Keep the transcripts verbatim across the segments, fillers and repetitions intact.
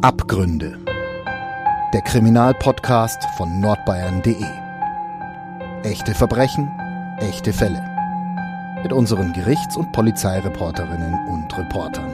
Abgründe. Der Kriminalpodcast von nordbayern punkt de. Echte Verbrechen, echte Fälle. Mit unseren Gerichts- und Polizeireporterinnen und Reportern.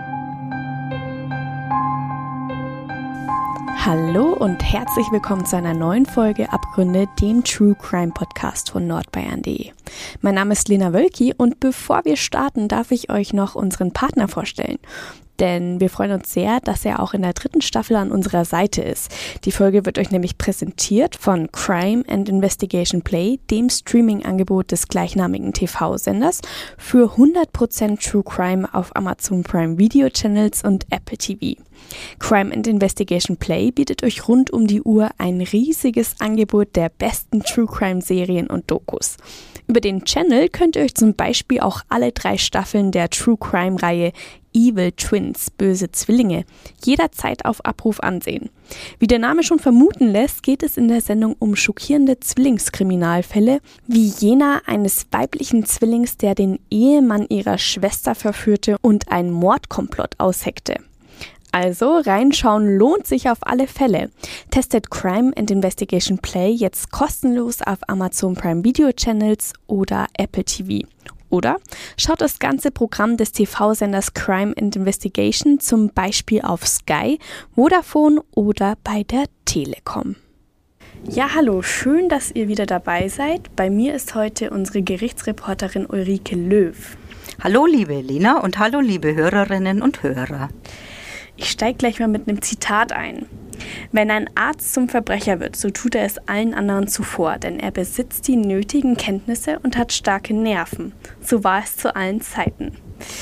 Hallo und herzlich willkommen zu einer neuen Folge Abgründe, dem True Crime Podcast von nordbayern punkt de. Mein Name ist Lena Wölki und bevor wir starten, darf ich euch noch unseren Partner vorstellen. Denn wir freuen uns sehr, dass er auch in der dritten Staffel an unserer Seite ist. Die Folge wird euch nämlich präsentiert von Crime and Investigation Play, dem Streaming-Angebot des gleichnamigen T V-Senders für hundert Prozent True Crime auf Amazon Prime Video Channels und Apple T V. Crime and Investigation Play bietet euch rund um die Uhr ein riesiges Angebot der besten True Crime Serien und Dokus. Über den Channel könnt ihr euch zum Beispiel auch alle drei Staffeln der True Crime Reihe Evil Twins, böse Zwillinge, jederzeit auf Abruf ansehen. Wie der Name schon vermuten lässt, geht es in der Sendung um schockierende Zwillingskriminalfälle, wie jener eines weiblichen Zwillings, der den Ehemann ihrer Schwester verführte und ein Mordkomplott ausheckte. Also, reinschauen lohnt sich auf alle Fälle. Testet Crime and Investigation Play jetzt kostenlos auf Amazon Prime Video Channels oder Apple T V. Oder schaut das ganze Programm des T V-Senders Crime and Investigation zum Beispiel auf Sky, Vodafone oder bei der Telekom. Ja, hallo, schön, dass ihr wieder dabei seid. Bei mir ist heute unsere Gerichtsreporterin Ulrike Löw. Hallo liebe Lena und hallo liebe Hörerinnen und Hörer. Ich steige gleich mal mit einem Zitat ein. Wenn ein Arzt zum Verbrecher wird, so tut er es allen anderen zuvor, denn er besitzt die nötigen Kenntnisse und hat starke Nerven. So war es zu allen Zeiten.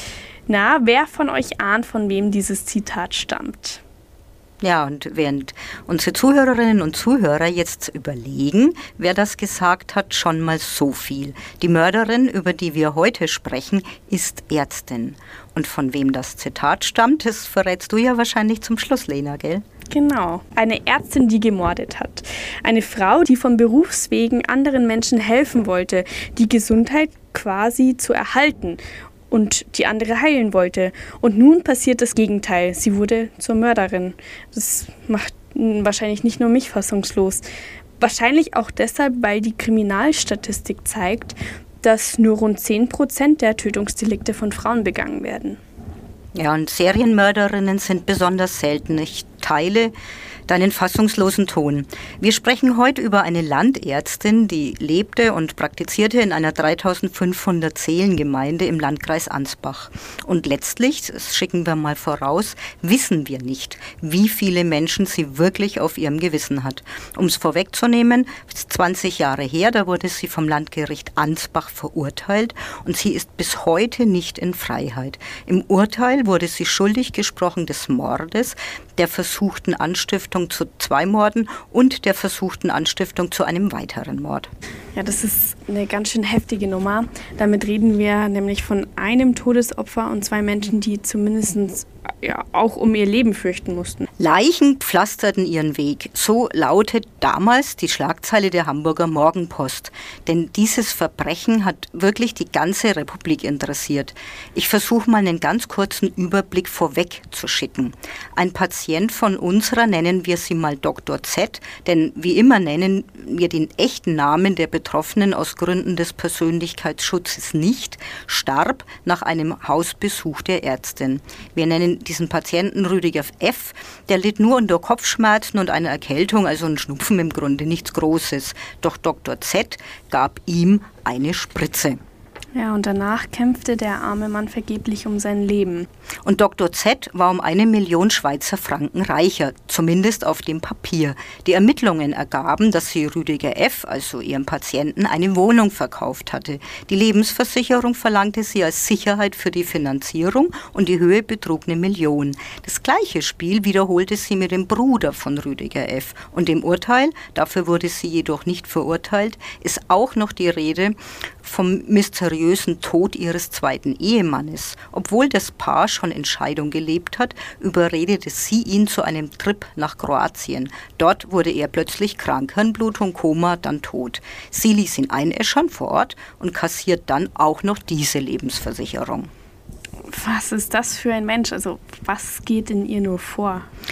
Na, wer von euch ahnt, von wem dieses Zitat stammt? Ja, und während unsere Zuhörerinnen und Zuhörer jetzt überlegen, wer das gesagt hat, schon mal so viel. Die Mörderin, über die wir heute sprechen, ist Ärztin. Und von wem das Zitat stammt, das verrätst du ja wahrscheinlich zum Schluss, Lena, gell? Genau, eine Ärztin, die gemordet hat. Eine Frau, die von Berufswegen anderen Menschen helfen wollte, die Gesundheit quasi zu erhalten und die andere heilen wollte. Und nun passiert das Gegenteil. Sie wurde zur Mörderin. Das macht wahrscheinlich nicht nur mich fassungslos. Wahrscheinlich auch deshalb, weil die Kriminalstatistik zeigt, dass nur rund zehn Prozent der Tötungsdelikte von Frauen begangen werden. Ja, und Serienmörderinnen sind besonders selten. Ich teile deinen fassungslosen Ton. Wir sprechen heute über eine Landärztin, die lebte und praktizierte in einer dreitausendfünfhundert Seelengemeinde im Landkreis Ansbach. Und letztlich, das schicken wir mal voraus, wissen wir nicht, wie viele Menschen sie wirklich auf ihrem Gewissen hat. Um es vorwegzunehmen, zwanzig Jahre her, da wurde sie vom Landgericht Ansbach verurteilt und sie ist bis heute nicht in Freiheit. Im Urteil wurde sie schuldig gesprochen des Mordes, der versuchten Anstiftung zu zwei Morden und der versuchten Anstiftung zu einem weiteren Mord. Ja, das ist eine ganz schön heftige Nummer. Damit reden wir nämlich von einem Todesopfer und zwei Menschen, die zumindest ja, auch um ihr Leben fürchten mussten. Leichen pflasterten ihren Weg. So lautet damals die Schlagzeile der Hamburger Morgenpost. Denn dieses Verbrechen hat wirklich die ganze Republik interessiert. Ich versuche mal einen ganz kurzen Überblick vorweg zu schicken. Ein Patient von unserer, nennen wir sie mal Doktor Z, denn wie immer nennen wir den echten Namen der Betroffenen aus Gründen des Persönlichkeitsschutzes nicht, starb nach einem Hausbesuch der Ärztin. Wir nennen diesen Patienten Rüdiger F., der litt nur unter Kopfschmerzen und einer Erkältung, also ein Schnupfen im Grunde, nichts Großes. Doch Doktor Z gab ihm eine Spritze. Ja, und danach kämpfte der arme Mann vergeblich um sein Leben. Und Doktor Z war um eine Million Schweizer Franken reicher, zumindest auf dem Papier. Die Ermittlungen ergaben, dass sie Rüdiger F., also ihrem Patienten, eine Wohnung verkauft hatte. Die Lebensversicherung verlangte sie als Sicherheit für die Finanzierung und die Höhe betrug eine Million. Das gleiche Spiel wiederholte sie mit dem Bruder von Rüdiger F. Und im Urteil, dafür wurde sie jedoch nicht verurteilt, ist auch noch die Rede vom mysteriösen Tod ihres zweiten Ehemannes. Obwohl das Paar schon in Scheidung gelebt hat, überredete sie ihn zu einem Trip nach Kroatien. Dort wurde er plötzlich krank, Hirnblutung, Koma, dann tot. Sie ließ ihn einäschern vor Ort und kassiert dann auch noch diese Lebensversicherung. Was ist das für ein Mensch? Also was geht in ihr nur vor?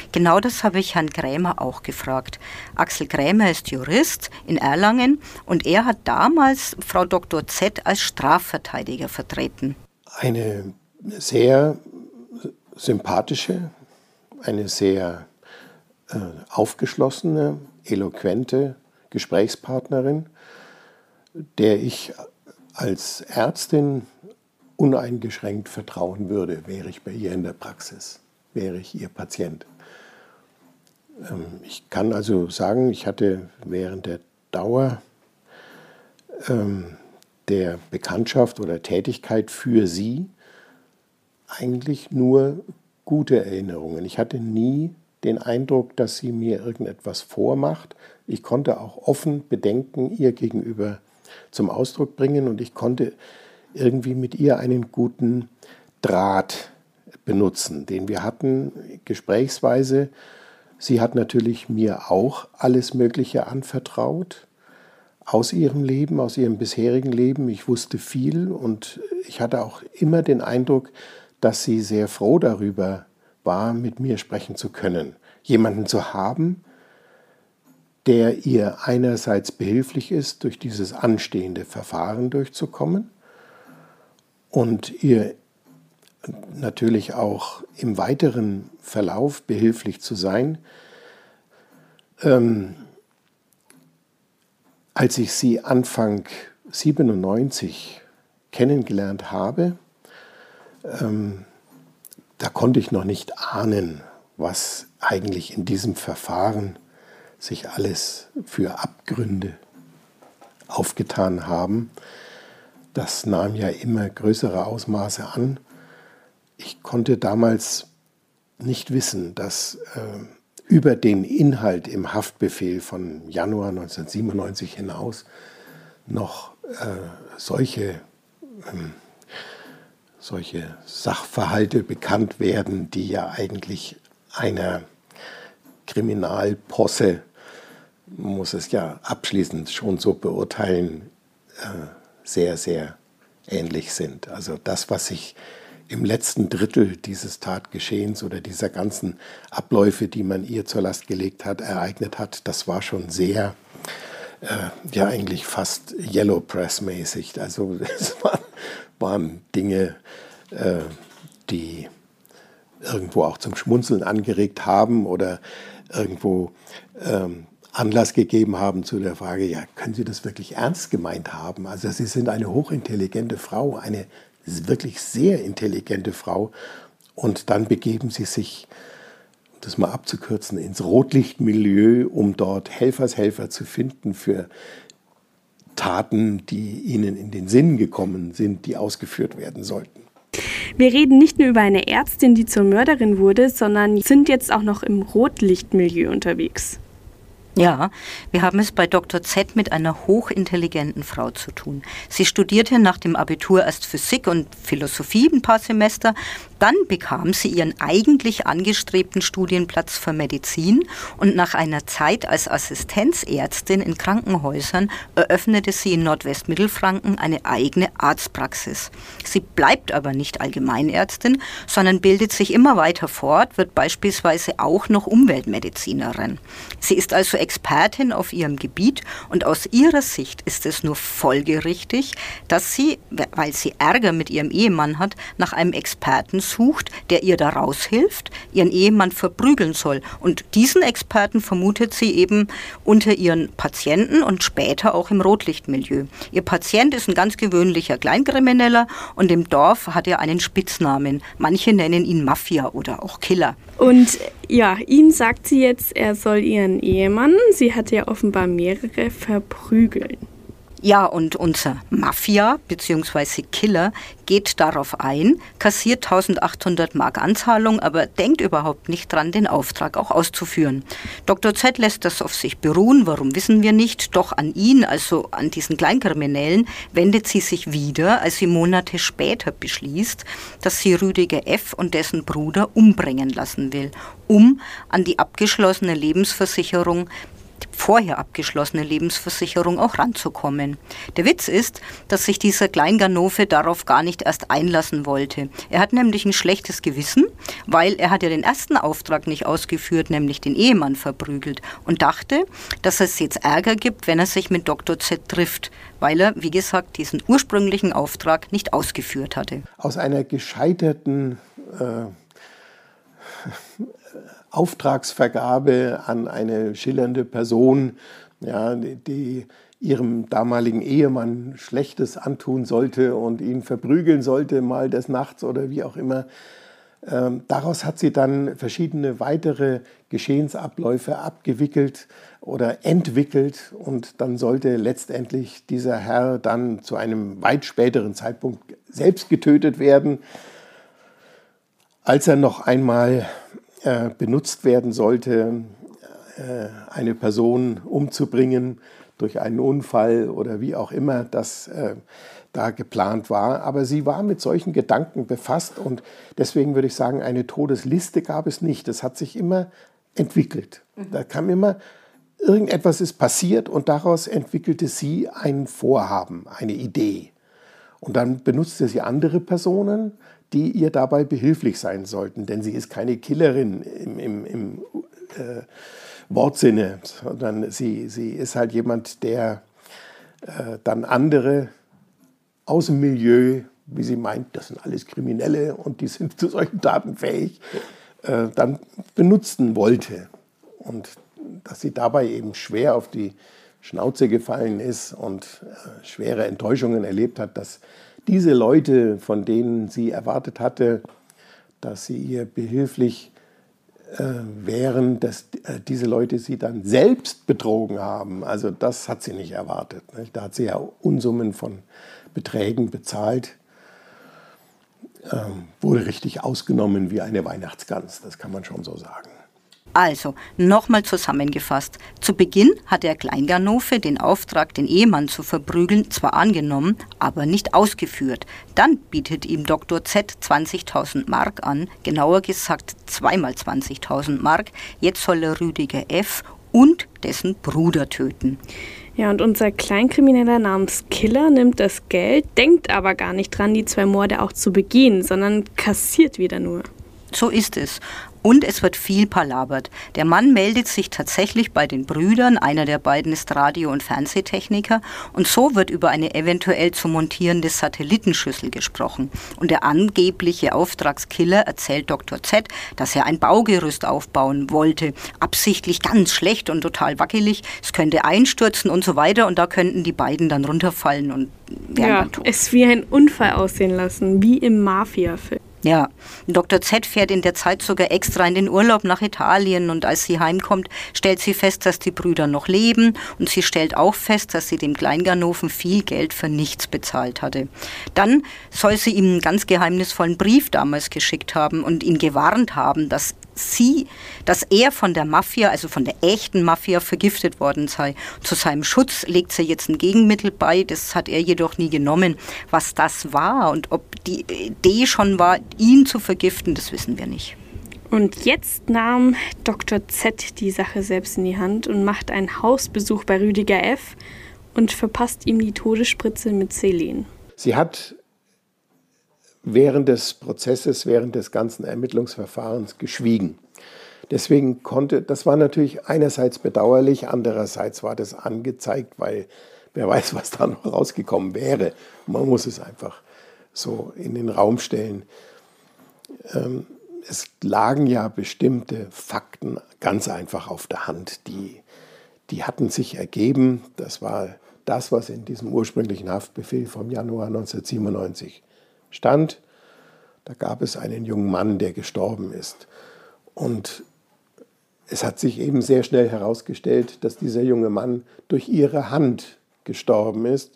Genau das habe ich Herrn Krämer auch gefragt. Axel Krämer ist Jurist in Erlangen und er hat damals Frau Doktor Z. als Strafverteidiger vertreten. Eine sehr sympathische, eine sehr äh, aufgeschlossene, eloquente Gesprächspartnerin, der ich als Ärztin uneingeschränkt vertrauen würde, wäre ich bei ihr in der Praxis, wäre ich ihr Patient. Ähm, ich kann also sagen, ich hatte während der Dauer ähm, der Bekanntschaft oder Tätigkeit für sie eigentlich nur gute Erinnerungen. Ich hatte nie den Eindruck, dass sie mir irgendetwas vormacht. Ich konnte auch offen Bedenken ihr gegenüber zum Ausdruck bringen und ich konnte irgendwie mit ihr einen guten Draht benutzen, den wir hatten gesprächsweise. Sie hat natürlich mir auch alles Mögliche anvertraut aus ihrem Leben, aus ihrem bisherigen Leben. Ich wusste viel und ich hatte auch immer den Eindruck, dass sie sehr froh darüber war, mit mir sprechen zu können. Jemanden zu haben, der ihr einerseits behilflich ist, durch dieses anstehende Verfahren durchzukommen und ihr natürlich auch im weiteren Verlauf behilflich zu sein. Ähm, als ich sie Anfang siebenundneunzig kennengelernt habe, ähm, da konnte ich noch nicht ahnen, was eigentlich in diesem Verfahren sich alles für Abgründe aufgetan haben. Das nahm ja immer größere Ausmaße an. Ich konnte damals nicht wissen, dass äh, über den Inhalt im Haftbefehl von Januar neunzehnhundertsiebenundneunzig hinaus noch äh, solche, ähm, solche Sachverhalte bekannt werden, die ja eigentlich einer Kriminalposse, man muss es ja abschließend schon so beurteilen, äh, sehr, sehr ähnlich sind. Also das, was sich im letzten Drittel dieses Tatgeschehens oder dieser ganzen Abläufe, die man ihr zur Last gelegt hat, ereignet hat, das war schon sehr, äh, ja eigentlich fast Yellow Press-mäßig. Also es waren, waren Dinge, äh, die irgendwo auch zum Schmunzeln angeregt haben oder irgendwo ähm, Anlass gegeben haben zu der Frage, ja, können Sie das wirklich ernst gemeint haben? Also Sie sind eine hochintelligente Frau, eine wirklich sehr intelligente Frau und dann begeben Sie sich, um das mal abzukürzen, ins Rotlichtmilieu, um dort Helfershelfer zu finden für Taten, die Ihnen in den Sinn gekommen sind, die ausgeführt werden sollten. Wir reden nicht nur über eine Ärztin, die zur Mörderin wurde, sondern sind jetzt auch noch im Rotlichtmilieu unterwegs. Ja, wir haben es bei Doktor Z mit einer hochintelligenten Frau zu tun. Sie studierte nach dem Abitur erst Physik und Philosophie ein paar Semester. Dann bekam sie ihren eigentlich angestrebten Studienplatz für Medizin und nach einer Zeit als Assistenzärztin in Krankenhäusern eröffnete sie in Nordwestmittelfranken eine eigene Arztpraxis. Sie bleibt aber nicht Allgemeinärztin, sondern bildet sich immer weiter fort, wird beispielsweise auch noch Umweltmedizinerin. Sie ist also Expertin auf ihrem Gebiet und aus ihrer Sicht ist es nur folgerichtig, dass sie, weil sie Ärger mit ihrem Ehemann hat, nach einem Experten sucht, der ihr da raushilft, ihren Ehemann verprügeln soll. Und diesen Experten vermutet sie eben unter ihren Patienten und später auch im Rotlichtmilieu. Ihr Patient ist ein ganz gewöhnlicher Kleinkrimineller und im Dorf hat er einen Spitznamen. Manche nennen ihn Mafia oder auch Killer. Und ja, ihm sagt sie jetzt, er soll ihren Ehemann, sie hat ja offenbar mehrere, verprügeln. Ja, und unser Mafia bzw. Killer geht darauf ein, kassiert eintausendachthundert Mark Anzahlung, aber denkt überhaupt nicht dran, den Auftrag auch auszuführen. Doktor Z lässt das auf sich beruhen, warum wissen wir nicht, doch an ihn, also an diesen Kleinkriminellen, wendet sie sich wieder, als sie Monate später beschließt, dass sie Rüdiger F. und dessen Bruder umbringen lassen will, um an die abgeschlossene Lebensversicherung vorher abgeschlossene Lebensversicherung auch ranzukommen. Der Witz ist, dass sich dieser Kleinganove darauf gar nicht erst einlassen wollte. Er hat nämlich ein schlechtes Gewissen, weil er hat ja den ersten Auftrag nicht ausgeführt, nämlich den Ehemann verprügelt, und dachte, dass es jetzt Ärger gibt, wenn er sich mit Doktor Z trifft, weil er, wie gesagt, diesen ursprünglichen Auftrag nicht ausgeführt hatte. Aus einer gescheiterten äh, Auftragsvergabe an eine schillernde Person, ja, die, die ihrem damaligen Ehemann Schlechtes antun sollte und ihn verprügeln sollte, mal des Nachts oder wie auch immer. Ähm, daraus hat sie dann verschiedene weitere Geschehensabläufe abgewickelt oder entwickelt, und dann sollte letztendlich dieser Herr dann zu einem weit späteren Zeitpunkt selbst getötet werden, als er noch einmal äh, benutzt werden sollte, äh, eine Person umzubringen durch einen Unfall oder wie auch immer das äh, da geplant war. Aber sie war mit solchen Gedanken befasst, und deswegen würde ich sagen, eine Todesliste gab es nicht. Das hat sich immer entwickelt. Mhm. Da kam immer, irgendetwas ist passiert und daraus entwickelte sie ein Vorhaben, eine Idee. Und dann benutzte sie andere Personen, die ihr dabei behilflich sein sollten. Denn sie ist keine Killerin im, im, im äh, Wortsinne, sondern sie, sie ist halt jemand, der äh, dann andere aus dem Milieu, wie sie meint, das sind alles Kriminelle und die sind zu solchen Taten fähig, äh, dann benutzen wollte. Und dass sie dabei eben schwer auf die Schnauze gefallen ist und äh, schwere Enttäuschungen erlebt hat, dass diese Leute, von denen sie erwartet hatte, dass sie ihr behilflich äh, wären, dass äh, diese Leute sie dann selbst betrogen haben. Also das hat sie nicht erwartet. Nicht? Da hat sie ja Unsummen von Beträgen bezahlt, ähm, wurde richtig ausgenommen wie eine Weihnachtsgans, das kann man schon so sagen. Also, nochmal zusammengefasst. Zu Beginn hat der Kleinganove den Auftrag, den Ehemann zu verprügeln, zwar angenommen, aber nicht ausgeführt. Dann bietet ihm Doktor Z zwanzigtausend Mark an, genauer gesagt zweimal zwanzigtausend Mark. Jetzt soll er Rüdiger F. und dessen Bruder töten. Ja, und unser Kleinkrimineller namens Killer nimmt das Geld, denkt aber gar nicht dran, die zwei Morde auch zu begehen, sondern kassiert wieder nur. So ist es. Und es wird viel palabert. Der Mann meldet sich tatsächlich bei den Brüdern, einer der beiden ist Radio- und Fernsehtechniker, und so wird über eine eventuell zu montierende Satellitenschüssel gesprochen. Und der angebliche Auftragskiller erzählt Doktor Z, dass er ein Baugerüst aufbauen wollte, absichtlich ganz schlecht und total wackelig, es könnte einstürzen und so weiter, und da könnten die beiden dann runterfallen und wären ja, dann tot. Es wie ein Unfall aussehen lassen, wie im Mafia-Film. Ja, Doktor Z fährt in der Zeit sogar extra in den Urlaub nach Italien, und als sie heimkommt, stellt sie fest, dass die Brüder noch leben, und sie stellt auch fest, dass sie dem Kleinganoven viel Geld für nichts bezahlt hatte. Dann soll sie ihm einen ganz geheimnisvollen Brief damals geschickt haben und ihn gewarnt haben, dass sie, dass er von der Mafia, also von der echten Mafia, vergiftet worden sei. Zu seinem Schutz legt sie jetzt ein Gegenmittel bei, das hat er jedoch nie genommen. Was das war und ob die Idee schon war, ihn zu vergiften, das wissen wir nicht. Und jetzt nahm Doktor Z die Sache selbst in die Hand und macht einen Hausbesuch bei Rüdiger F. und verpasst ihm die Todesspritze mit Selen. Sie hat während des Prozesses, während des ganzen Ermittlungsverfahrens geschwiegen. Deswegen konnte, das war natürlich einerseits bedauerlich, andererseits war das angezeigt, weil wer weiß, was da noch rausgekommen wäre. Man muss es einfach so in den Raum stellen. Ähm, es lagen ja bestimmte Fakten ganz einfach auf der Hand, die, die hatten sich ergeben. Das war das, was in diesem ursprünglichen Haftbefehl vom Januar neunzehnhundertsiebenundneunzig stand. Da gab es einen jungen Mann, der gestorben ist. Und es hat sich eben sehr schnell herausgestellt, dass dieser junge Mann durch ihre Hand gestorben ist.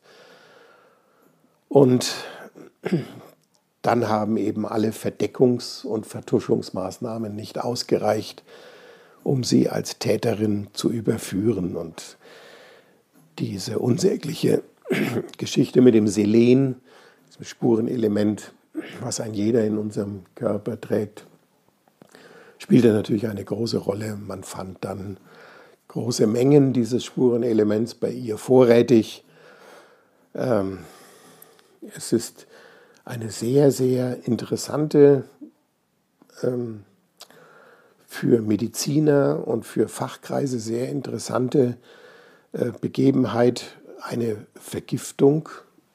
Und dann haben eben alle Verdeckungs- und Vertuschungsmaßnahmen nicht ausgereicht, um sie als Täterin zu überführen. Und diese unsägliche Geschichte mit dem Selen, diesem Spurenelement, was ein jeder in unserem Körper trägt, spielte natürlich eine große Rolle. Man fand dann große Mengen dieses Spurenelements bei ihr vorrätig. Ähm, es ist eine sehr, sehr interessante, ähm, für Mediziner und für Fachkreise sehr interessante äh, Begebenheit, eine Vergiftung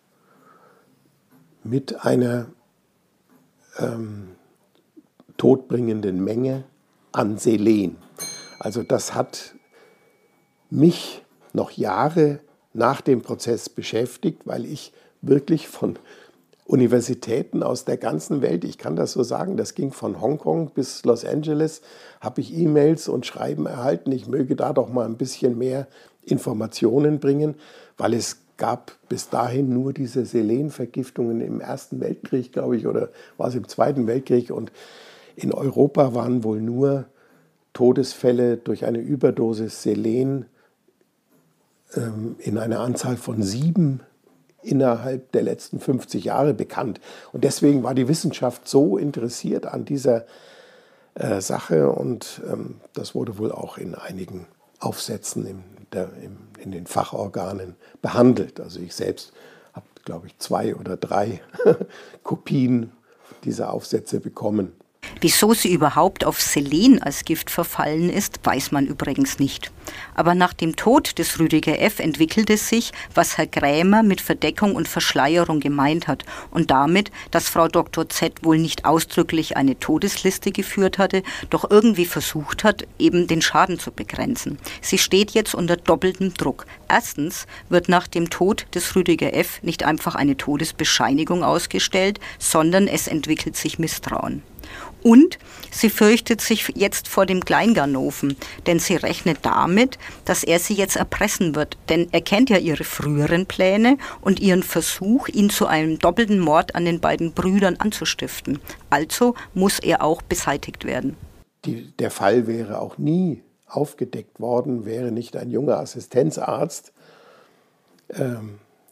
mit einer ähm, todbringenden Menge an Selen. Also das hat mich noch Jahre nach dem Prozess beschäftigt, weil ich wirklich von Universitäten aus der ganzen Welt, ich kann das so sagen, das ging von Hongkong bis Los Angeles, habe ich E-Mails und Schreiben erhalten, ich möge da doch mal ein bisschen mehr Informationen bringen, weil es gab bis dahin nur diese Selenvergiftungen im Ersten Weltkrieg, glaube ich, oder war es im Zweiten Weltkrieg, und in Europa waren wohl nur Todesfälle durch eine Überdosis Selen ähm, in einer Anzahl von sieben innerhalb der letzten fünfzig Jahre bekannt. Und deswegen war die Wissenschaft so interessiert an dieser äh, Sache, und ähm, das wurde wohl auch in einigen Aufsätzen in, der, in, in den Fachorganen behandelt. Also ich selbst habe, glaube ich, zwei oder drei Kopien dieser Aufsätze bekommen. Wieso sie überhaupt auf Selen als Gift verfallen ist, weiß man übrigens nicht. Aber nach dem Tod des Rüdiger F. entwickelte sich, was Herr Krämer mit Verdeckung und Verschleierung gemeint hat, und damit, dass Frau Doktor Z. wohl nicht ausdrücklich eine Todesliste geführt hatte, doch irgendwie versucht hat, eben den Schaden zu begrenzen. Sie steht jetzt unter doppeltem Druck. Erstens wird nach dem Tod des Rüdiger F. nicht einfach eine Todesbescheinigung ausgestellt, sondern es entwickelt sich Misstrauen. Und sie fürchtet sich jetzt vor dem Kleinganoven, denn sie rechnet damit, dass er sie jetzt erpressen wird. Denn er kennt ja ihre früheren Pläne und ihren Versuch, ihn zu einem doppelten Mord an den beiden Brüdern anzustiften. Also muss er auch beseitigt werden. Die, der Fall wäre auch nie aufgedeckt worden, wäre nicht ein junger Assistenzarzt, ähm,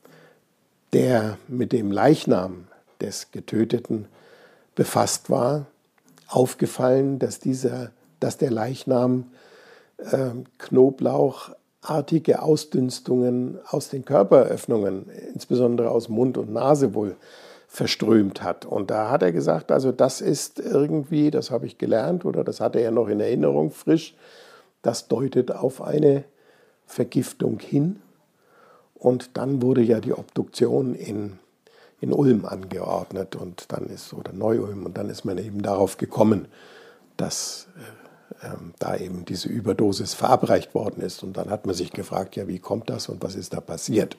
der mit dem Leichnam des Getöteten befasst war, aufgefallen, dass, dieser, dass der Leichnam äh, knoblauchartige Ausdünstungen aus den Körperöffnungen, insbesondere aus Mund und Nase, wohl verströmt hat. Und da hat er gesagt, also das ist irgendwie, das habe ich gelernt oder das hatte er noch in Erinnerung frisch, das deutet auf eine Vergiftung hin. Und dann wurde ja die Obduktion in in Ulm angeordnet und dann ist, oder Neu-Ulm, und dann ist man eben darauf gekommen, dass äh, äh, da eben diese Überdosis verabreicht worden ist. Und dann hat man sich gefragt, ja, wie kommt das und was ist da passiert?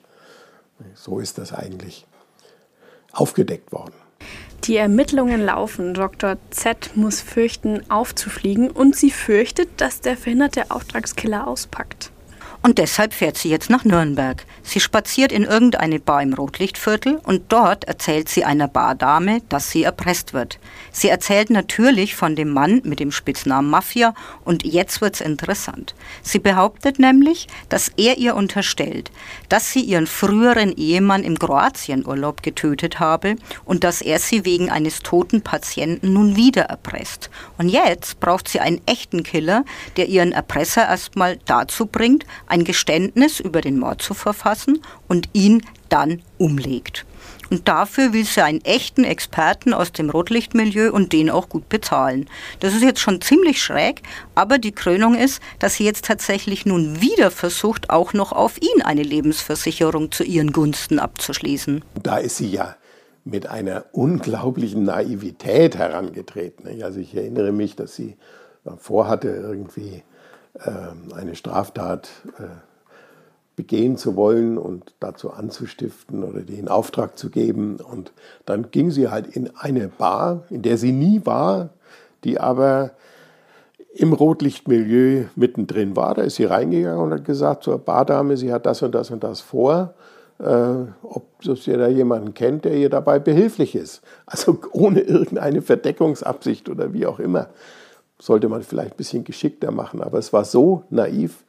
So ist das eigentlich aufgedeckt worden. Die Ermittlungen laufen. Doktor Z muss fürchten, aufzufliegen, und sie fürchtet, dass der verhinderte Auftragskiller auspackt. Und deshalb fährt sie jetzt nach Nürnberg. Sie spaziert in irgendeine Bar im Rotlichtviertel und dort erzählt sie einer Bardame, dass sie erpresst wird. Sie erzählt natürlich von dem Mann mit dem Spitznamen Mafia, und jetzt wird's interessant. Sie behauptet nämlich, dass er ihr unterstellt, dass sie ihren früheren Ehemann im Kroatienurlaub getötet habe und dass er sie wegen eines toten Patienten nun wieder erpresst. Und jetzt braucht sie einen echten Killer, der ihren Erpresser erstmal dazu bringt, ein Geständnis über den Mord zu verfassen und ihn dann umlegt. Und dafür will sie einen echten Experten aus dem Rotlichtmilieu und den auch gut bezahlen. Das ist jetzt schon ziemlich schräg, aber die Krönung ist, dass sie jetzt tatsächlich nun wieder versucht, auch noch auf ihn eine Lebensversicherung zu ihren Gunsten abzuschließen. Da ist sie ja mit einer unglaublichen Naivität herangetreten. Also ich erinnere mich, dass sie vorhatte, irgendwie eine Straftat begehen zu wollen und dazu anzustiften oder die in Auftrag zu geben. Und dann ging sie halt in eine Bar, in der sie nie war, die aber im Rotlichtmilieu mittendrin war. Da ist sie reingegangen und hat gesagt zur Bardame, sie hat das und das und das vor, äh, ob sie da jemanden kennt, der ihr dabei behilflich ist. Also ohne irgendeine Verdeckungsabsicht oder wie auch immer. Sollte man vielleicht ein bisschen geschickter machen, aber es war so naiv,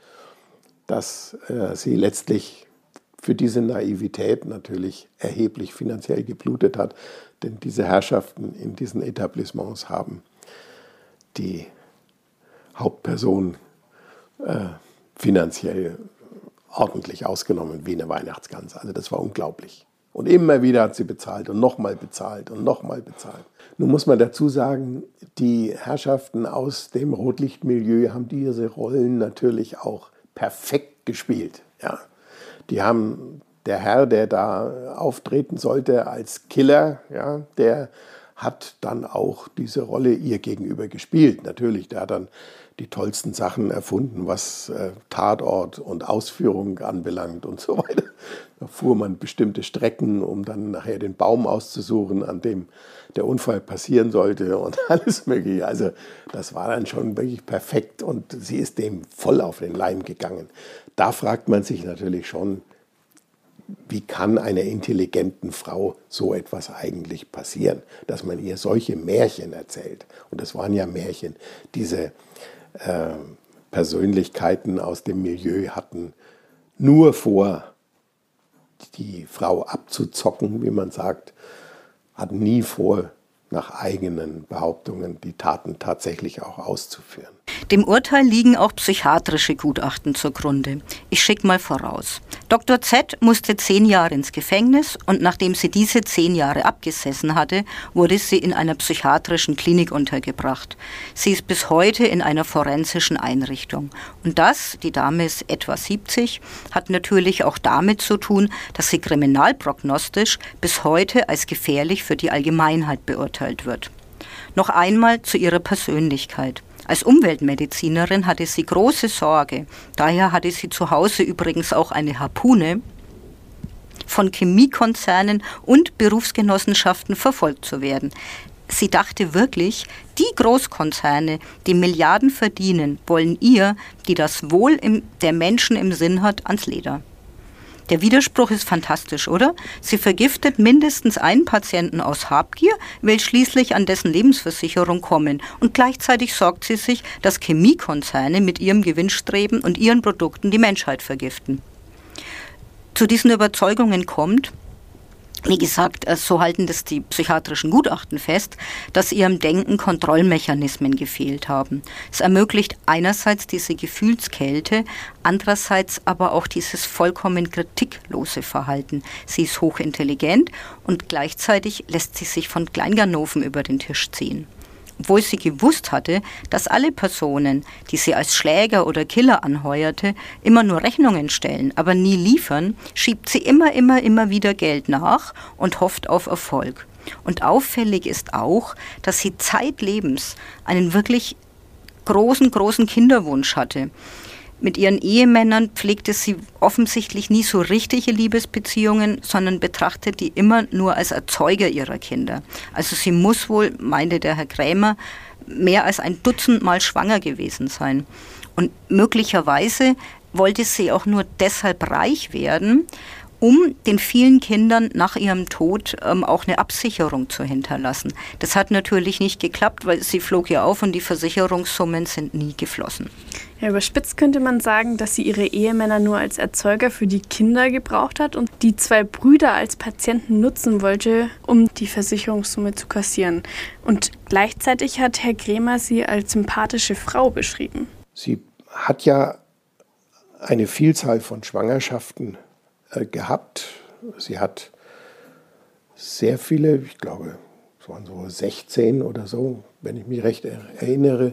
dass äh, sie letztlich für diese Naivität natürlich erheblich finanziell geblutet hat, denn diese Herrschaften in diesen Etablissements haben die Hauptperson äh, finanziell ordentlich ausgenommen wie eine Weihnachtsgans. Also das war unglaublich. Und immer wieder hat sie bezahlt und nochmal bezahlt und nochmal bezahlt. Nun muss man dazu sagen, die Herrschaften aus dem Rotlichtmilieu haben diese Rollen natürlich auch perfekt gespielt. Ja. Die haben, der Herr, der da auftreten sollte als Killer, ja, der hat dann auch diese Rolle ihr gegenüber gespielt. Natürlich, der hat dann die tollsten Sachen erfunden, was äh, Tatort und Ausführung anbelangt und so weiter. Da fuhr man bestimmte Strecken, um dann nachher den Baum auszusuchen, an dem der Unfall passieren sollte und alles Mögliche. Also das war dann schon wirklich perfekt und sie ist dem voll auf den Leim gegangen. Da fragt man sich natürlich schon, wie kann einer intelligenten Frau so etwas eigentlich passieren, dass man ihr solche Märchen erzählt. Und das waren ja Märchen. Diese äh, Persönlichkeiten aus dem Milieu hatten nur vor, die Frau abzuzocken, wie man sagt, hatten nie vor, nach eigenen Behauptungen die Taten tatsächlich auch auszuführen. Dem Urteil liegen auch psychiatrische Gutachten zugrunde. Ich schicke mal voraus. Doktor Z musste zehn Jahre ins Gefängnis und nachdem sie diese zehn Jahre abgesessen hatte, wurde sie in einer psychiatrischen Klinik untergebracht. Sie ist bis heute in einer forensischen Einrichtung. Und das, die Dame ist etwa siebzig, hat natürlich auch damit zu tun, dass sie kriminalprognostisch bis heute als gefährlich für die Allgemeinheit beurteilt wird. Noch einmal zu ihrer Persönlichkeit. Als Umweltmedizinerin hatte sie große Sorge. Daher hatte sie zu Hause übrigens auch eine Harpune, von Chemiekonzernen und Berufsgenossenschaften verfolgt zu werden. Sie dachte wirklich, die Großkonzerne, die Milliarden verdienen, wollen ihr, die das Wohl im, der Menschen im Sinn hat, ans Leder. Der Widerspruch ist fantastisch, oder? Sie vergiftet mindestens einen Patienten aus Habgier, will schließlich an dessen Lebensversicherung kommen. Und gleichzeitig sorgt sie sich, dass Chemiekonzerne mit ihrem Gewinnstreben und ihren Produkten die Menschheit vergiften. Zu diesen Überzeugungen kommt, wie gesagt, so halten das die psychiatrischen Gutachten fest, dass ihrem Denken Kontrollmechanismen gefehlt haben. Es ermöglicht einerseits diese Gefühlskälte, andererseits aber auch dieses vollkommen kritiklose Verhalten. Sie ist hochintelligent und gleichzeitig lässt sie sich von Kleinganoven über den Tisch ziehen. Obwohl sie gewusst hatte, dass alle Personen, die sie als Schläger oder Killer anheuerte, immer nur Rechnungen stellen, aber nie liefern, schiebt sie immer, immer, immer wieder Geld nach und hofft auf Erfolg. Und auffällig ist auch, dass sie zeitlebens einen wirklich großen, großen Kinderwunsch hatte. Mit ihren Ehemännern pflegte sie offensichtlich nie so richtige Liebesbeziehungen, sondern betrachtet die immer nur als Erzeuger ihrer Kinder. Also sie muss wohl, meinte der Herr Krämer, mehr als ein Dutzend Mal schwanger gewesen sein. Und möglicherweise wollte sie auch nur deshalb reich werden, um den vielen Kindern nach ihrem Tod ähm, auch eine Absicherung zu hinterlassen. Das hat natürlich nicht geklappt, weil sie flog ja auf und die Versicherungssummen sind nie geflossen. Ja, überspitzt könnte man sagen, dass sie ihre Ehemänner nur als Erzeuger für die Kinder gebraucht hat und die zwei Brüder als Patienten nutzen wollte, um die Versicherungssumme zu kassieren. Und gleichzeitig hat Herr Krämer sie als sympathische Frau beschrieben. Sie hat ja eine Vielzahl von Schwangerschaften gehabt. Sie hat sehr viele, ich glaube, es waren so sechzehn oder so, wenn ich mich recht erinnere.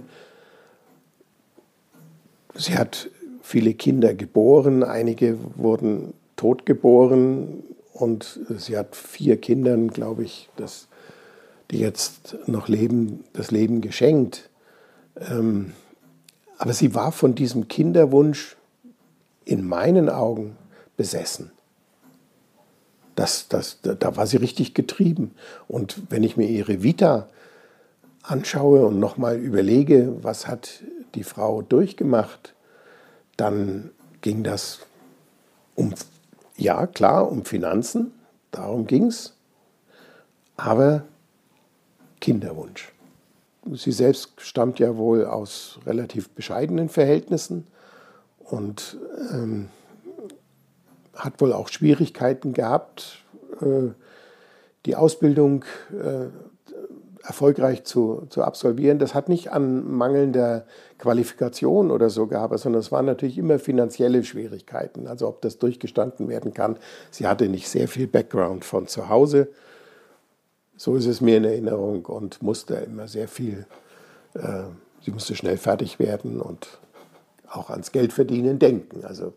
Sie hat viele Kinder geboren, einige wurden totgeboren und sie hat vier Kindern, glaube ich, das, die jetzt noch leben, das Leben geschenkt. Ähm, aber sie war von diesem Kinderwunsch in meinen Augen besessen. Das, das, da war sie richtig getrieben. Und wenn ich mir ihre Vita anschaue und nochmal überlege, was hat die Frau durchgemacht, dann ging das um, ja klar, um Finanzen, darum ging es, aber Kinderwunsch. Sie selbst stammt ja wohl aus relativ bescheidenen Verhältnissen und ähm, hat wohl auch Schwierigkeiten gehabt, äh, die Ausbildung äh, erfolgreich zu, zu absolvieren. Das hat nicht an mangelnder Qualifikation oder so gehabt, sondern es waren natürlich immer finanzielle Schwierigkeiten. Also ob das durchgestanden werden kann. Sie hatte nicht sehr viel Background von zu Hause. So ist es mir in Erinnerung und musste immer sehr viel, äh, sie musste schnell fertig werden und auch ans Geldverdienen denken. Also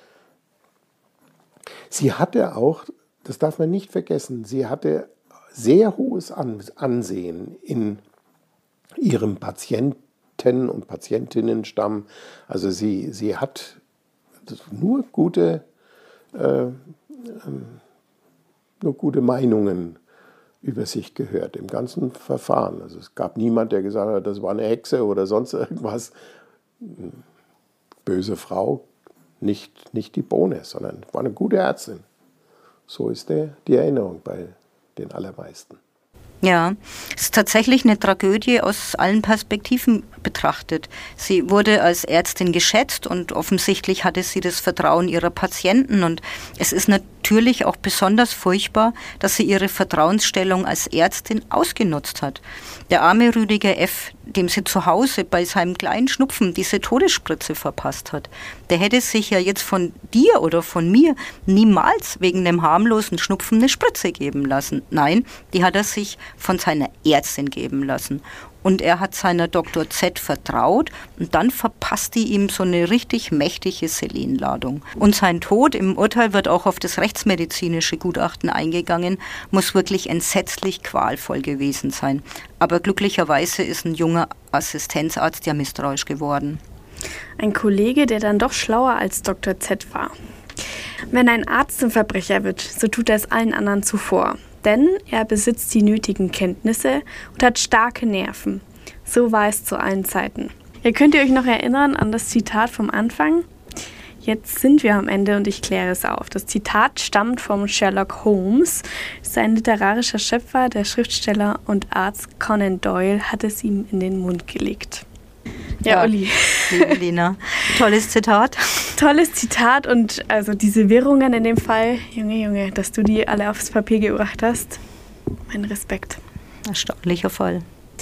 sie hatte auch, das darf man nicht vergessen, sie hatte sehr hohes Ansehen in ihrem Patienten- und Patientinnenstamm. Also sie, sie hat nur gute, äh, nur gute Meinungen über sich gehört im ganzen Verfahren. Also es gab niemand, der gesagt hat, das war eine Hexe oder sonst irgendwas. Böse Frau, nicht, nicht die Bohne, sondern war eine gute Ärztin. So ist der, die Erinnerung bei den allermeisten. Ja, es ist tatsächlich eine Tragödie aus allen Perspektiven betrachtet. Sie wurde als Ärztin geschätzt und offensichtlich hatte sie das Vertrauen ihrer Patienten. Und es ist natürlich auch besonders furchtbar, dass sie ihre Vertrauensstellung als Ärztin ausgenutzt hat. Der arme Rüdiger F., dem sie zu Hause bei seinem kleinen Schnupfen diese Todesspritze verpasst hat, der hätte sich ja jetzt von dir oder von mir niemals wegen einem harmlosen Schnupfen eine Spritze geben lassen. Nein, die hat er sich von seiner Ärztin geben lassen. Und er hat seiner Doktor Z vertraut und dann verpasst die ihm so eine richtig mächtige Selenladung. Und sein Tod, im Urteil wird auch auf das rechtsmedizinische Gutachten eingegangen, muss wirklich entsetzlich qualvoll gewesen sein. Aber glücklicherweise ist ein junger Assistenzarzt ja misstrauisch geworden. Ein Kollege, der dann doch schlauer als Doktor Z war. Wenn ein Arzt zum Verbrecher wird, so tut er es allen anderen zuvor. Denn er besitzt die nötigen Kenntnisse und hat starke Nerven. So war es zu allen Zeiten. Ihr könnt ihr euch noch erinnern an das Zitat vom Anfang? Jetzt sind wir am Ende und ich kläre es auf. Das Zitat stammt vom Sherlock Holmes. Sein literarischer Schöpfer, der Schriftsteller und Arzt Conan Doyle, hat es ihm in den Mund gelegt. Ja, ja, Uli. Liebe Lena, tolles Zitat. Tolles Zitat und also diese Wirrungen in dem Fall, Junge, Junge, dass du die alle aufs Papier gebracht hast. Mein Respekt. Erstaunlicher Fall.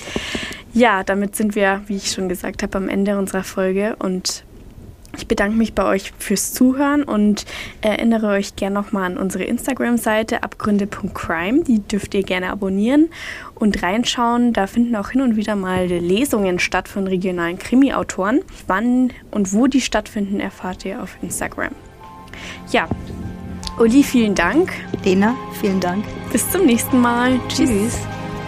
Ja, damit sind wir, wie ich schon gesagt habe, am Ende unserer Folge und ich bedanke mich bei euch fürs Zuhören und erinnere euch gerne nochmal an unsere Instagram-Seite abgründe punkt crime. Die dürft ihr gerne abonnieren und reinschauen. Da finden auch hin und wieder mal Lesungen statt von regionalen Krimi-Autoren. Wann und wo die stattfinden, erfahrt ihr auf Instagram. Ja, Uli, vielen Dank. Lena, vielen Dank. Bis zum nächsten Mal. Tschüss. Tschüss.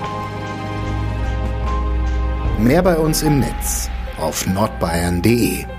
Mehr bei uns im Netz auf nordbayern punkt de.